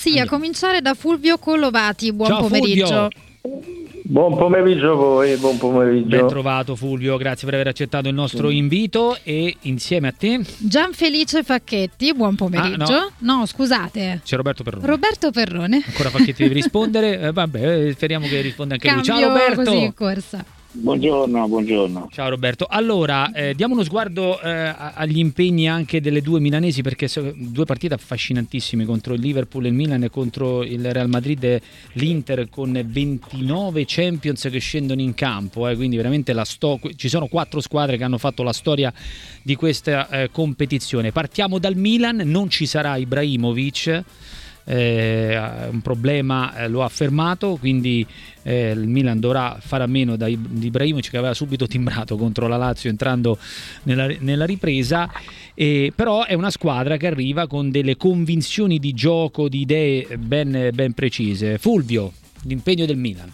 Sì, a cominciare da Fulvio Collovati. Buon Ciao, pomeriggio. Fulvio. Buon pomeriggio a voi, buon pomeriggio. Ben trovato Fulvio, grazie per aver accettato il nostro invito. E insieme a te Gianfelice Facchetti, buon pomeriggio. No, scusate. c'è Roberto Perrone. Roberto Perrone. Ancora Facchetti devi rispondere. Vabbè, speriamo che risponda anche lui. Ciao Cambio Roberto. così in corsa. Buongiorno. Ciao Roberto. Allora, diamo uno sguardo agli impegni anche delle due milanesi, perché due partite affascinantissime contro il Liverpool e il Milan e contro il Real Madrid e l'Inter, con 29 Champions che scendono in campo, quindi veramente ci sono 4 squadre che hanno fatto la storia di questa competizione. Partiamo dal Milan, non ci sarà Ibrahimovic. Un problema lo ha fermato, quindi il Milan dovrà fare a meno di Ibrahimovic, che aveva subito timbrato contro la Lazio entrando nella ripresa, però è una squadra che arriva con delle convinzioni di gioco, di idee ben precise. Fulvio, l'impegno del Milan.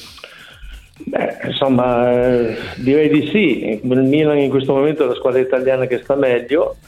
Direi di sì. Il Milan in questo momento è la squadra italiana che sta meglio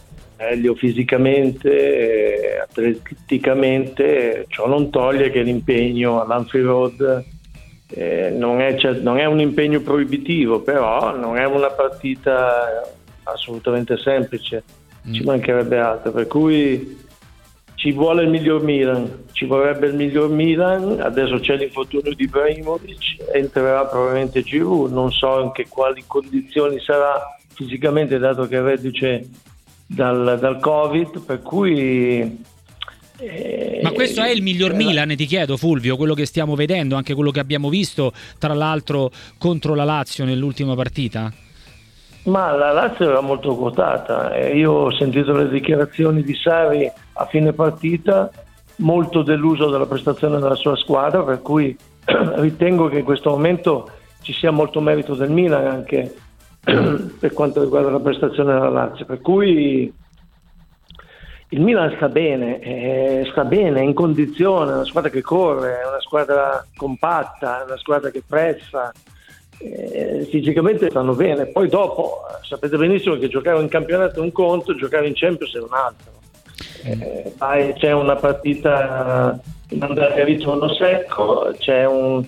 fisicamente, atleticamente. Ciò non toglie che l'impegno all'Anfield Road non è un impegno proibitivo, però non è una partita assolutamente semplice, ci mancherebbe altro, per cui ci vuole il miglior Milan, ci vorrebbe il miglior Milan. Adesso c'è l'infortunio di Ibrahimovic, entrerà probabilmente Giroud, non so in quali condizioni sarà fisicamente, dato che è reduce dal Covid, per cui ma questo è il miglior Milan, ti chiedo Fulvio, quello che stiamo vedendo, anche quello che abbiamo visto tra l'altro contro la Lazio nell'ultima partita? Ma la Lazio era molto quotata, io ho sentito le dichiarazioni di Sarri a fine partita, molto deluso dalla prestazione della sua squadra, per cui ritengo che in questo momento ci sia molto merito del Milan anche per quanto riguarda la prestazione della Lazio, per cui il Milan sta bene, è in condizione, è una squadra che corre, è una squadra compatta, è una squadra che pressa, fisicamente stanno bene. Poi dopo sapete benissimo che giocare in campionato è un conto, giocare in Champions è un altro. C'è una partita in andare a ritmo secco, c'è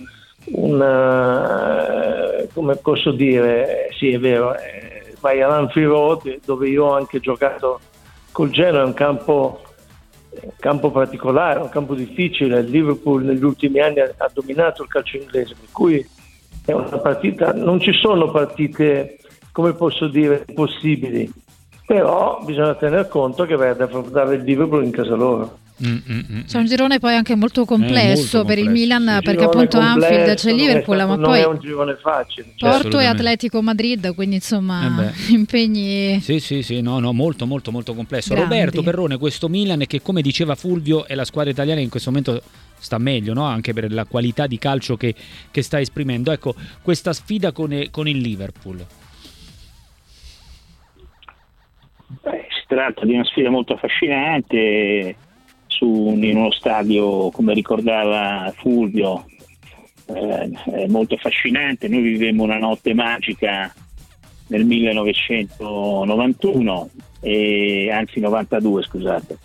come posso dire, sì è vero, vai all'Anfield Road, dove io ho anche giocato col Genoa, è un campo particolare, un campo difficile. Il Liverpool negli ultimi anni ha dominato il calcio inglese, per cui è una partita, non ci sono partite, come posso dire, possibili, però bisogna tener conto che vai ad affrontare il Liverpool in casa loro. C'è un girone poi anche molto complesso, molto per il Milan, sì, perché appunto complesso, Anfield c'è il Liverpool, ma non poi è un girone facile. Porto e Atletico Madrid, quindi insomma impegni. Sì, no, molto complesso. Grandi. Roberto Perrone, questo Milan che, come diceva Fulvio, è la squadra italiana che in questo momento sta meglio, no? Anche per la qualità di calcio che sta esprimendo. Ecco, questa sfida con il Liverpool. Si tratta di una sfida molto affascinante in uno stadio, come ricordava Fulvio, molto affascinante. Noi vivemmo una notte magica nel 1991, anzi 92, scusate,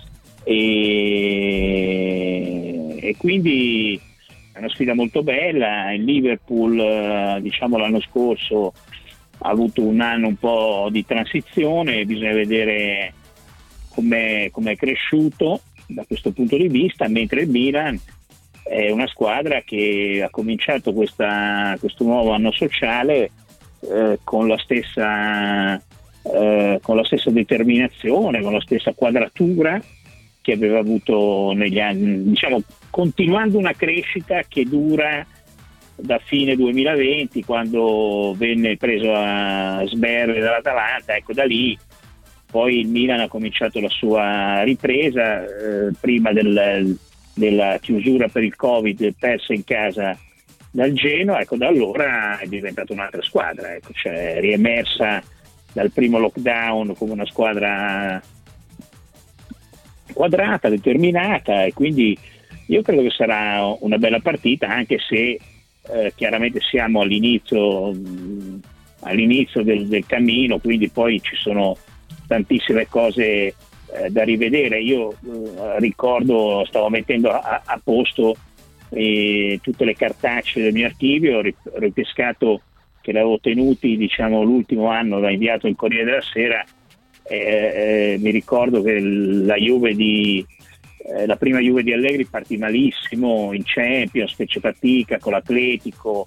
e quindi è una sfida molto bella. Il Liverpool, l'anno scorso ha avuto un anno un po' di transizione, bisogna vedere com'è cresciuto da questo punto di vista, mentre il Milan è una squadra che ha cominciato questo nuovo anno sociale con la stessa determinazione, con la stessa quadratura che aveva avuto negli anni, continuando una crescita che dura da fine 2020, quando venne preso a sberle dall'Atalanta. Ecco, da lì poi il Milan ha cominciato la sua ripresa, prima della chiusura per il Covid, persa in casa dal Genoa. Ecco, da allora è diventata un'altra squadra, ecco, cioè riemersa dal primo lockdown come una squadra quadrata, determinata, e quindi io credo che sarà una bella partita, anche se chiaramente siamo all'inizio del cammino, quindi poi ci sono tantissime cose da rivedere. Io ricordo, stavo mettendo a posto tutte le cartacce del mio archivio, ho ripescato che l'avevo tenuti, diciamo, l'ultimo anno, l'ho inviato in Corriere della Sera. Mi ricordo che la prima Juve di Allegri partì malissimo in Champions, fece fatica con l'Atletico,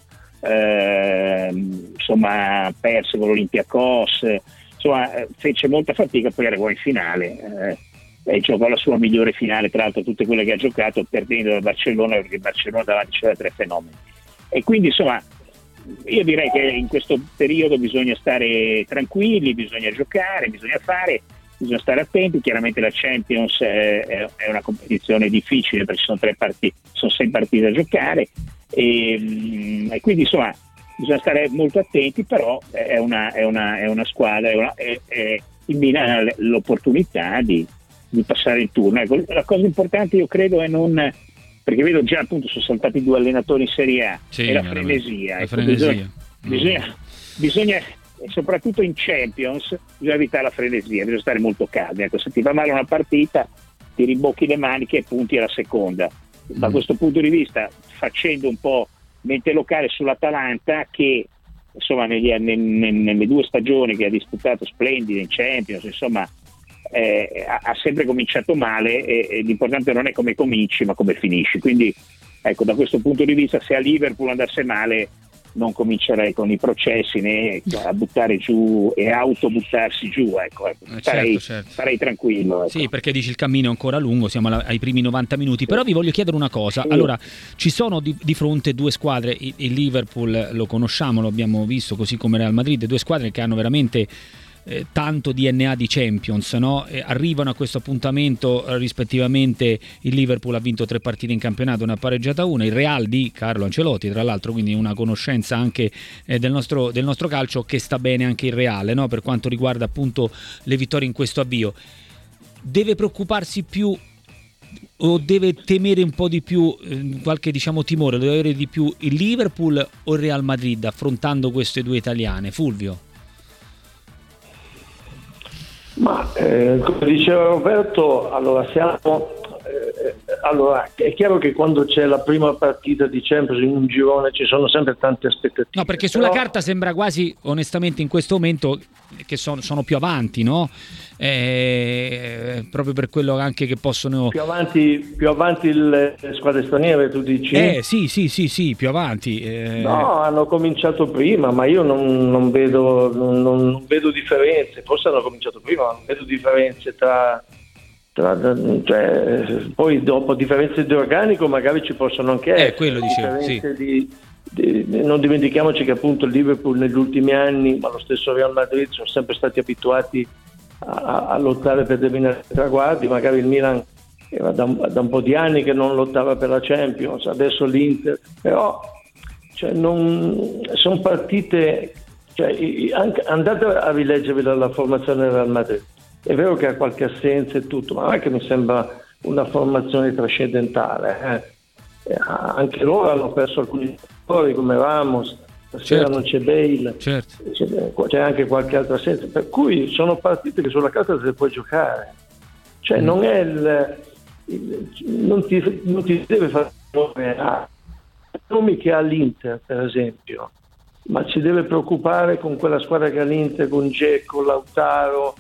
insomma perse con l'Olympiakos, insomma fece molta fatica, poi arrivò in finale e giocò la sua migliore finale, tra l'altro tutte quelle che ha giocato, perdendo da Barcellona, perché Barcellona davanti c'era 3 fenomeni. E quindi insomma io direi che in questo periodo bisogna stare tranquilli, bisogna giocare, bisogna stare attenti. Chiaramente la Champions è una competizione difficile, perché sono 6 partite da giocare, e quindi insomma bisogna stare molto attenti, però è una squadra, il Milan ha l'opportunità di passare il turno. Ecco, la cosa importante, io credo, è non, perché vedo già appunto sono saltati 2 allenatori in Serie A, sì, e la frenesia. Ecco, frenesia. Bisogna, soprattutto in Champions, bisogna evitare la frenesia, bisogna stare molto calmi. Ecco, se ti va male una partita, ti rimbocchi le maniche e punti alla seconda. Da questo punto di vista, facendo un po' mente locale sull'Atalanta, che insomma nelle 2 stagioni che ha disputato splendide in Champions, insomma ha sempre cominciato male, e l'importante non è come cominci ma come finisci. Quindi ecco, da questo punto di vista, se a Liverpool andasse male non comincerei con i processi né a buttare giù e autobuttarsi giù, ecco. Starei tranquillo, ecco. Sì, perché dici il cammino è ancora lungo, siamo ai primi 90 minuti, però vi voglio chiedere una cosa. Allora, ci sono di fronte 2 squadre, il Liverpool lo conosciamo, lo abbiamo visto, così come Real Madrid, 2 squadre che hanno veramente tanto DNA di Champions, no? Arrivano a questo appuntamento rispettivamente. Il Liverpool ha vinto 3 partite in campionato, ne ha pareggiata 1, il Real di Carlo Ancelotti, tra l'altro, quindi una conoscenza anche del nostro calcio, che sta bene anche il Reale, no? Per quanto riguarda appunto le vittorie in questo avvio. Deve preoccuparsi più o deve temere un po' di più, qualche timore, deve avere di più il Liverpool o il Real Madrid affrontando queste 2 italiane? Fulvio? Ma come diceva Roberto, allora è chiaro che quando c'è la prima partita di Champions in un girone ci sono sempre tante aspettative. No, perché sulla carta sembra quasi, onestamente, in questo momento che sono più avanti, no? Proprio per quello anche che possono più avanti le squadre straniere, tu dici? Sì, più avanti. No, hanno cominciato prima, ma io non vedo differenze. Forse hanno cominciato prima, ma non vedo differenze cioè, poi dopo differenze di organico magari ci possono anche essere. Quello dicevo, sì. Non dimentichiamoci che appunto il Liverpool negli ultimi anni, ma lo stesso Real Madrid, sono sempre stati abituati a lottare per determinati traguardi. Magari il Milan era da un po' di anni che non lottava per la Champions, adesso l'Inter, però sono partite, anche, andate a rileggervi la formazione del Real Madrid. È vero che ha qualche assenza e tutto, ma non è che mi sembra una formazione trascendentale. Anche loro hanno perso alcuni giocatori come Ramos, stasera non c'è Bale, c'è anche qualche altra assenza, per cui sono partite che sulla carta se le puoi giocare. Non è non ti deve fare nomi che ha l'Inter, per esempio, ma ci deve preoccupare con quella squadra che ha l'Inter, con Dzeko, Lautaro,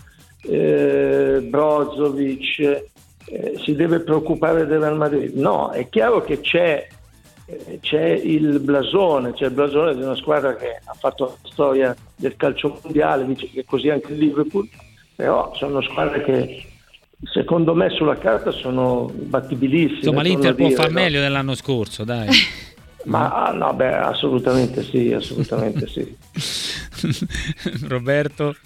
Brozovic, si deve preoccupare del Real Madrid? No, è chiaro che c'è il blasone di una squadra che ha fatto la storia del calcio mondiale, dice che così anche il Liverpool, però sono squadre che secondo me sulla carta sono battibilissime. Insomma, l'Inter può far meglio dell'anno scorso, dai. Ma no, assolutamente sì. Roberto?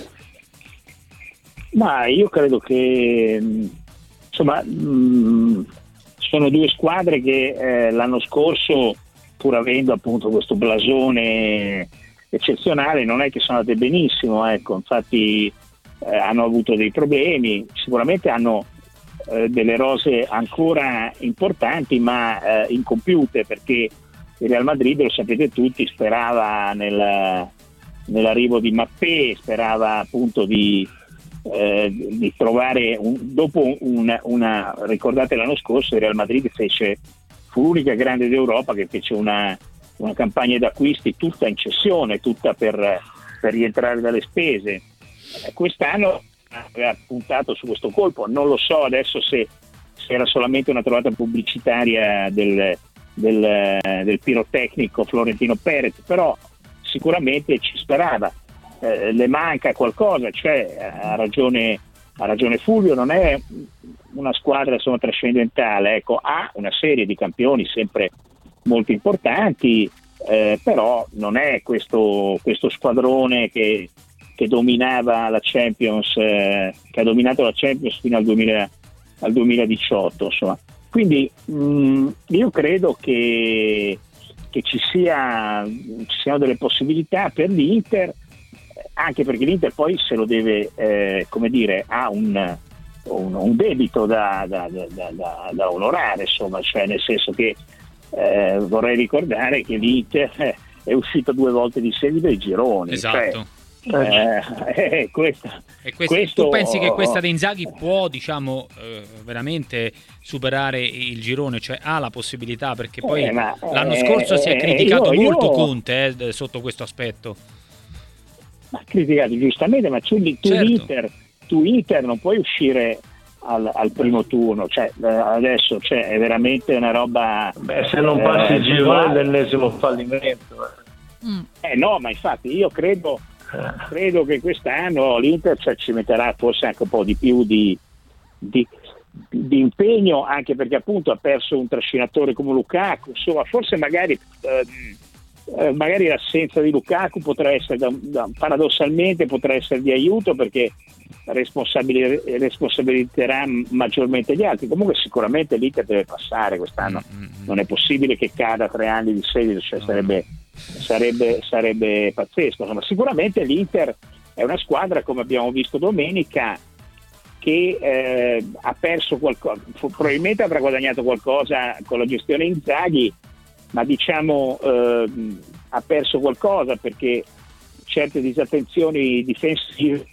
Ma io credo che insomma sono 2 squadre che l'anno scorso, pur avendo appunto questo blasone eccezionale, non è che sono andate benissimo, ecco. Infatti hanno avuto dei problemi, sicuramente hanno delle rose ancora importanti ma incompiute, perché il Real Madrid, lo sapete tutti, sperava nell'arrivo di Mbappé, sperava appunto di di trovare dopo una ricordate l'anno scorso il Real Madrid fu l'unica grande d'Europa che fece una campagna d'acquisti tutta in cessione, tutta per rientrare dalle spese. Quest'anno aveva puntato su questo colpo, non lo so adesso se era solamente una trovata pubblicitaria del pirotecnico Florentino Perez, però sicuramente ci sperava. Le manca qualcosa, cioè ha ragione Fulvio, non è una squadra trascendentale, ecco, ha una serie di campioni sempre molto importanti, però non è questo squadrone che dominava la Champions, che ha dominato la Champions fino al 2018, insomma. Quindi io credo che ci siano delle possibilità per l'Inter, anche perché l'Inter poi se lo deve, ha un debito da onorare, insomma, cioè nel senso che vorrei ricordare che l'Inter è uscito 2 volte di seguito ai gironi. Esatto. Questo, tu pensi che questa di Inzaghi può, veramente superare il girone, cioè ha la possibilità, perché poi l'anno scorso si è criticato molto Conte sotto questo aspetto. Ma criticato giustamente, ma tu certo. Inter non puoi uscire al primo turno, cioè adesso è veramente una roba. Se non passi il girone è l'ennesimo fallimento. No, ma infatti io credo che quest'anno l'Inter ci metterà forse anche un po' di più di impegno, anche perché appunto ha perso un trascinatore come Lukaku, insomma forse magari l'assenza di Lukaku potrà essere paradossalmente potrà essere di aiuto, perché responsabilizzerà maggiormente gli altri. Comunque sicuramente l'Inter deve passare quest'anno, non è possibile che cada 3 anni di seguito, cioè sarebbe pazzesco. Insomma, sicuramente l'Inter è una squadra, come abbiamo visto domenica, che ha perso qualcosa, probabilmente avrà guadagnato qualcosa con la gestione Inzaghi, ma ha perso qualcosa perché certe disattenzioni difensive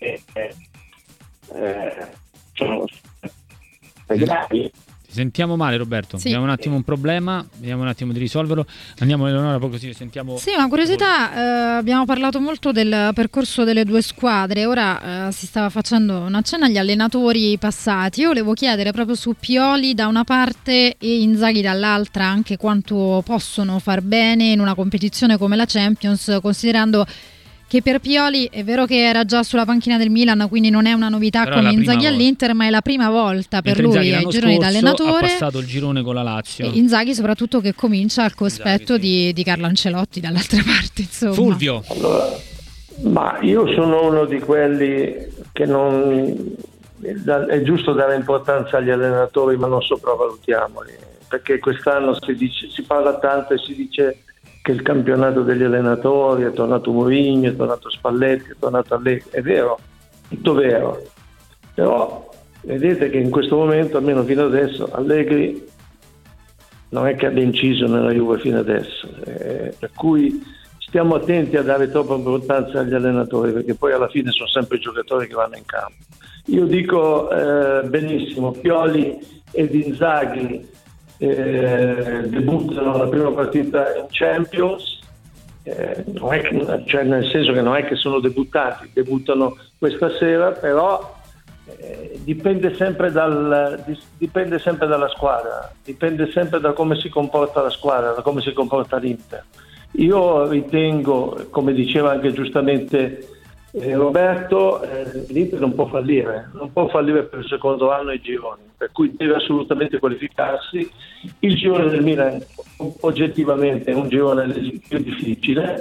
sono gravi. Ti sentiamo male, Roberto? Sì. Abbiamo un attimo un problema, vediamo un attimo di risolverlo. Andiamo Eleonora, poi così sentiamo. Sì, una curiosità, abbiamo parlato molto del percorso delle 2 squadre, ora si stava facendo una cenna agli allenatori passati. Io volevo chiedere proprio su Pioli da una parte e Inzaghi dall'altra, anche quanto possono far bene in una competizione come la Champions, considerando che per Pioli è vero che era già sulla panchina del Milan, quindi non è una novità come Inzaghi all'Inter, ma è la prima volta per lui ai gironi da allenatore. Ha passato il girone con la Lazio. E Inzaghi soprattutto, che comincia al cospetto di Carlo Ancelotti dall'altra parte, insomma. Fulvio. Allora, ma io sono uno di quelli che non è giusto dare importanza agli allenatori, ma non sopravvalutiamoli, perché quest'anno si parla tanto e si dice che il campionato degli allenatori, è tornato Mourinho, è tornato Spalletti, è tornato Allegri. È vero, tutto vero, però vedete che in questo momento, almeno fino adesso, Allegri non è che abbia inciso nella Juve fino adesso, per cui stiamo attenti a dare troppa importanza agli allenatori, perché poi alla fine sono sempre i giocatori che vanno in campo. Io dico benissimo, Pioli ed Inzaghi debuttano la prima partita in Champions, non è che, cioè nel senso che non è che sono debuttati, debuttano questa sera, però dipende sempre dalla squadra, dipende sempre da come si comporta la squadra, da come si comporta l'Inter. Io ritengo, come diceva anche giustamente Roberto, l'Inter non può fallire per il secondo anno ai gironi, per cui deve assolutamente qualificarsi. Il girone del Milan oggettivamente è un girone più difficile,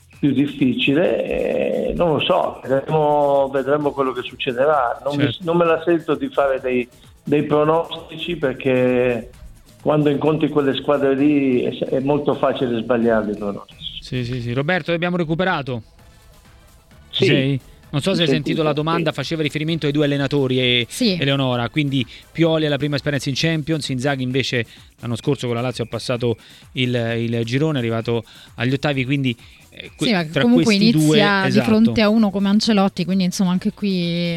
non lo so, vedremo quello che succederà. Non me la sento di fare dei pronostici, perché quando incontri quelle squadre lì è molto facile sbagliarli i pronostici. Sì. Roberto, abbiamo recuperato? Sì. Non so se hai sentito la domanda, faceva riferimento ai 2 allenatori Eleonora, quindi Pioli è la prima esperienza in Champions, Inzaghi invece l'anno scorso con la Lazio ha passato il girone, è arrivato agli ottavi, quindi ma tra comunque questi inizia 2, di fronte a uno come Ancelotti, quindi insomma anche qui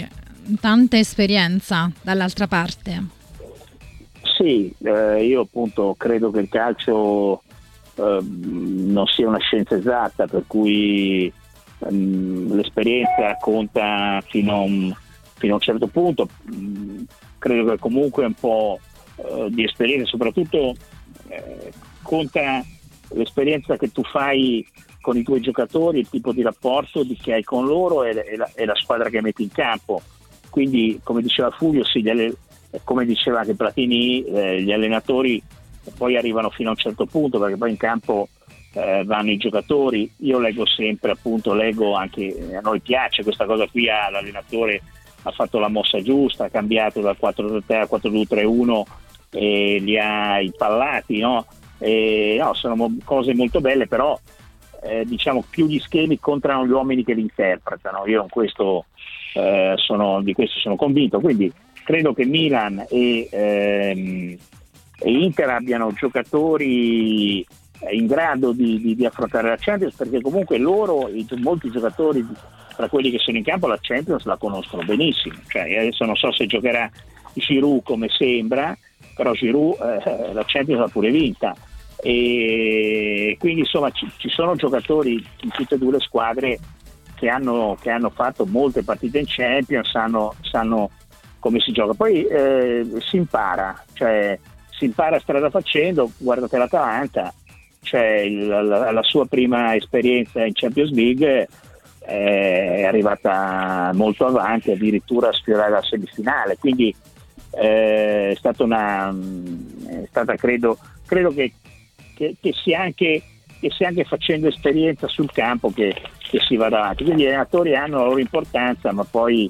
tanta esperienza dall'altra parte. Sì, io appunto credo che il calcio non sia una scienza esatta, per cui l'esperienza conta fino a un certo punto. Credo che comunque un po' di esperienza, soprattutto conta l'esperienza che tu fai con i tuoi giocatori, il tipo di rapporto che hai con loro e la squadra che metti in campo. Quindi, come diceva Fulvio, sì, come diceva anche Platini, gli allenatori poi arrivano fino a un certo punto, perché poi in campo vanno i giocatori. Io leggo sempre, appunto, leggo anche, a noi piace questa cosa qui, l'allenatore ha fatto la mossa giusta, ha cambiato dal 4-3 al 4-2-3-1 e li ha impallati, no? No, sono cose molto belle, però diciamo più gli schemi contano gli uomini che li interpretano. Io di questo sono convinto, quindi credo che Milan e Inter abbiano giocatori in grado di affrontare la Champions, perché comunque molti giocatori tra quelli che sono in campo la Champions la conoscono benissimo. Cioè, adesso non so se giocherà Giroud come sembra, però Giroud la Champions l'ha pure vinta, e quindi insomma ci sono giocatori in tutte e due le squadre che hanno fatto molte partite in Champions, sanno come si gioca. Poi si impara strada facendo. Guardate l'Atalanta, cioè la sua prima esperienza in Champions League è arrivata molto avanti, addirittura a sfiorare la semifinale, quindi è stata credo che sia anche facendo esperienza sul campo che si va avanti. Quindi gli allenatori hanno la loro importanza, ma poi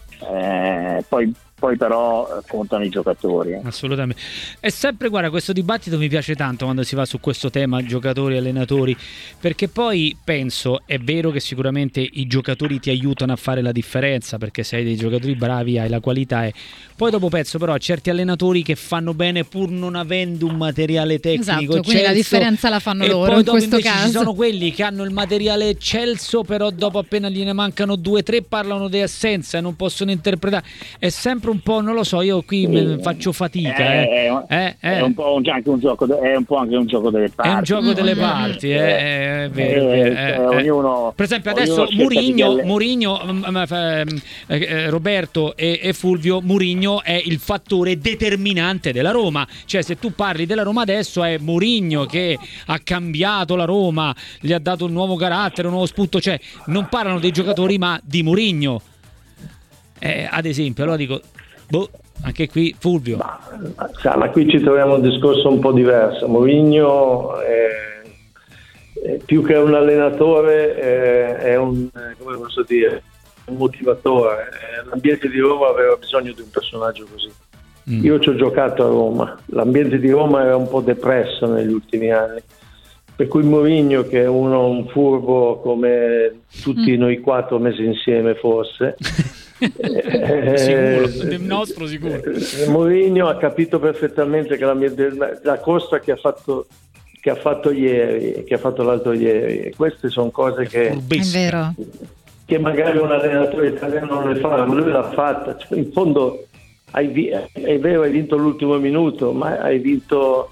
però contano i giocatori. Assolutamente. E sempre, guarda, questo dibattito mi piace tanto quando si va su questo tema giocatori, allenatori, perché poi penso, è vero che sicuramente i giocatori ti aiutano a fare la differenza, perché se hai dei giocatori bravi hai la qualità, e poi dopo penso però a certi allenatori che fanno bene pur non avendo un materiale tecnico eccelso, quindi la differenza la fanno loro in questo caso. Ci sono quelli che hanno il materiale eccelso, però dopo appena gliene mancano 2-3 parlano di assenza e non possono interpretare. È sempre un po', non lo so, io qui faccio fatica. È un po' anche un gioco delle parti. È un gioco delle parti, è vero. Ognuno, per esempio adesso Mourinho, Roberto e Fulvio, Mourinho è il fattore determinante della Roma. Cioè, se tu parli della Roma adesso, è Mourinho che ha cambiato la Roma, gli ha dato un nuovo carattere, un nuovo spunto. Cioè, non parlano dei giocatori ma di Mourinho. Ad esempio, allora dico, anche qui Fulvio. Ma qui ci troviamo un discorso un po' diverso. Mourinho più che un allenatore è un, come posso dire, un motivatore. L'ambiente di Roma aveva bisogno di un personaggio così. Io ci ho giocato a Roma, l'ambiente di Roma era un po' depresso negli ultimi anni, per cui Mourinho, che è un furbo come tutti noi 4 messi insieme forse, sicuro. Mourinho ha capito perfettamente che la corsa che ha fatto ieri, che ha fatto l'altro ieri, e queste sono cose che magari un allenatore italiano non le fa, ma lui l'ha fatta. Cioè, in fondo è vero, hai vinto l'ultimo minuto, ma hai vinto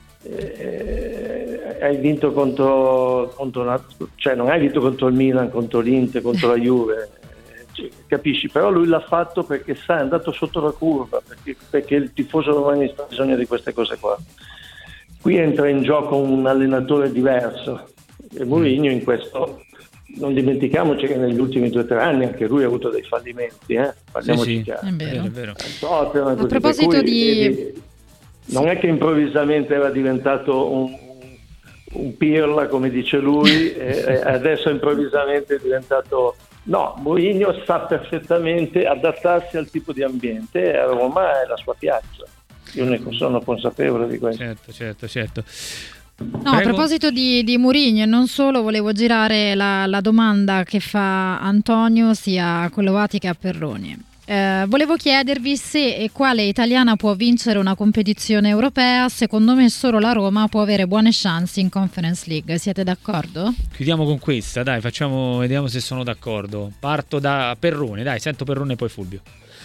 contro cioè non hai vinto contro il Milan, contro l'Inter, contro la Juve, capisci? Però lui l'ha fatto perché è andato sotto la curva, perché il tifoso romanista ha bisogno di queste cose qua. Qui entra in gioco un allenatore diverso, e Mourinho in questo, non dimentichiamoci che negli ultimi 2 o 3 anni anche lui ha avuto dei fallimenti, parliamoci chiaro. È vero. A proposito non è che improvvisamente era diventato un pirla, come dice lui, e adesso improvvisamente è diventato... No, Mourinho sa perfettamente adattarsi al tipo di ambiente, e a Roma è la sua piazza. Io ne sono consapevole di questo. Certo. No, a proposito di Mourinho e non solo, volevo girare la domanda che fa Antonio sia a Collovati che a Perroni. Volevo chiedervi se e quale italiana può vincere una competizione europea. Secondo me solo la Roma può avere buone chance in Conference League. Siete d'accordo? Chiudiamo con questa, dai, vediamo se sono d'accordo. Parto da Perrone, dai, sento Perrone e poi Fulvio.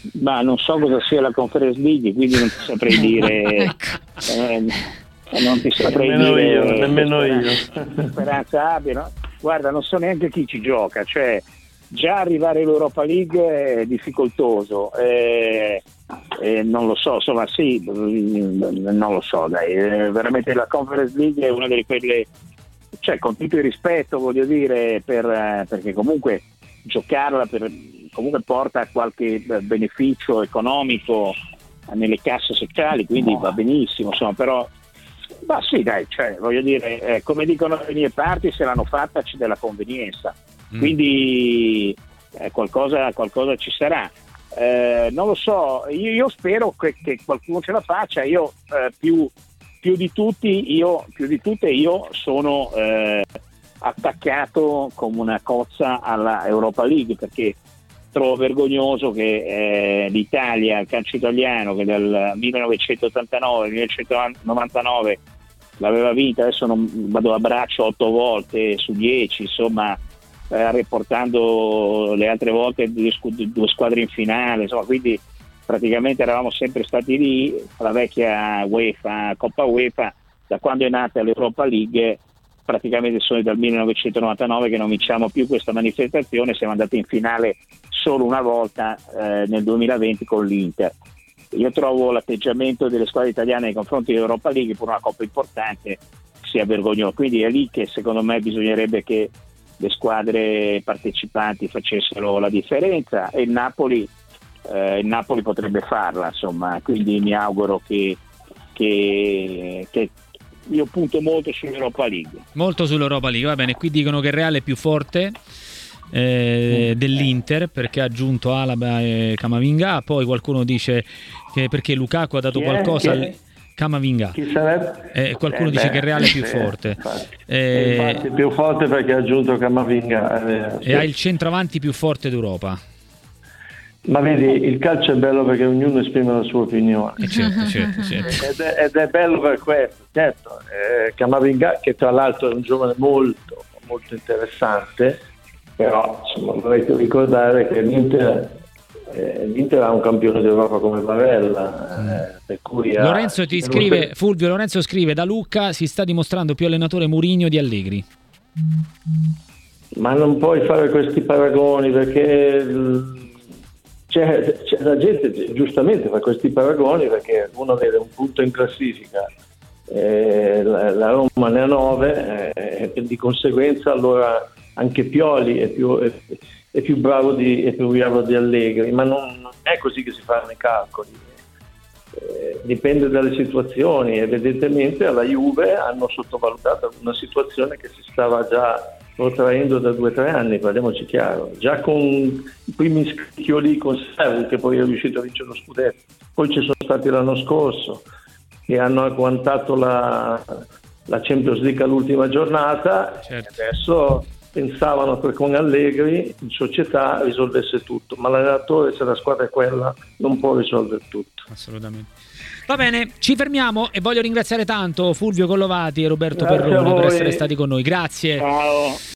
Ma non so cosa sia la Conference League, quindi non ti saprei dire. Non ti saprei nemmeno io. Speranza abbia, no? Guarda, non so neanche chi ci gioca, cioè già arrivare all'Europa League è difficoltoso. Non lo so, insomma sì, non lo so, dai, veramente la Conference League è una delle quelle, cioè con tutto il rispetto voglio dire, perché comunque giocarla comunque porta qualche beneficio economico nelle casse sociali, quindi va benissimo, insomma, però ma sì dai, cioè voglio dire, come dicono le mie parti, se l'hanno fatta c'è della convenienza, quindi qualcosa ci sarà. Non lo so, io spero che qualcuno ce la faccia. Io più di tutte io sono attaccato come una cozza alla Europa League, perché trovo vergognoso che l'Italia, il calcio italiano, che dal 1989-1999 l'aveva vinta, adesso non vado a braccio 8 volte su 10, insomma, riportando le altre volte due squadre in finale, insomma, quindi praticamente eravamo sempre stati lì. La vecchia UEFA, Coppa UEFA, da quando è nata l'Europa League, praticamente sono dal 1999 che non vinciamo più questa manifestazione, siamo andati in finale solo una volta nel 2020 con l'Inter. Io trovo l'atteggiamento delle squadre italiane nei confronti dell'Europa League, per una Coppa importante, sia vergognoso, quindi è lì che secondo me bisognerebbe che le squadre partecipanti facessero la differenza, e il Napoli potrebbe farla, insomma, quindi mi auguro che io punto molto sull'Europa League. Molto sull'Europa League, va bene. Qui dicono che il Real è più forte dell'Inter perché ha aggiunto Alaba e Camavinga. Poi qualcuno dice che perché Lukaku ha dato qualcosa Camavinga. Chi sarebbe? Qualcuno dice che il Real è più forte. Infatti è più forte perché ha aggiunto Camavinga e ha il centravanti più forte d'Europa. Ma vedi, il calcio è bello perché ognuno esprime la sua opinione. Certo. Ed è bello per questo, certo. Camavinga, che tra l'altro è un giovane molto, molto interessante, però insomma, vorrei ricordare che l'Inter ha un campione d'Europa come Barella, per cui Lorenzo ti scrive, Fulvio Lorenzo scrive: da Lucca si sta dimostrando più allenatore Mourinho di Allegri. Ma non puoi fare questi paragoni, perché c'è la gente giustamente fa questi paragoni, perché uno vede un punto in classifica, la Roma ne ha 9, e di conseguenza allora anche Pioli è più bravo di Allegri, ma non è così che si fanno i calcoli. Dipende dalle situazioni. Evidentemente alla Juve hanno sottovalutato una situazione che si stava già protraendo da 2 o 3 anni, parliamoci chiaro, già con i primi scricchioli con Sarri, che poi è riuscito a vincere lo scudetto, poi ci sono stati l'anno scorso che hanno agguantato la Champions League all'ultima giornata, certo. E adesso pensavano che con Allegri in società risolvesse tutto, ma l'allenatore, se la squadra è quella, non può risolvere tutto. Assolutamente. Va bene, ci fermiamo e voglio ringraziare tanto Fulvio Collovati e Roberto Perrone per essere stati con noi. Grazie. Ciao.